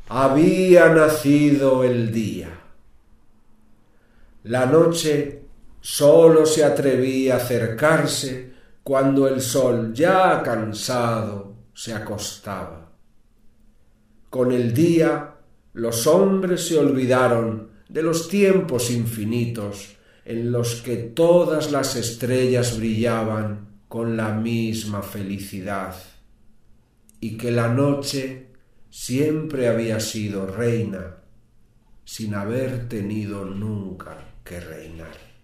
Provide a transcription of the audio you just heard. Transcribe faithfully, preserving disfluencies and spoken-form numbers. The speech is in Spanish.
había nacido el día. La noche sólo se atrevía a acercarse cuando el sol, ya cansado, se acostaba. Con el día los hombres se olvidaron de los tiempos infinitos en los que todas las estrellas brillaban con la misma felicidad, y que la noche siempre había sido reina sin haber tenido nunca que reinar.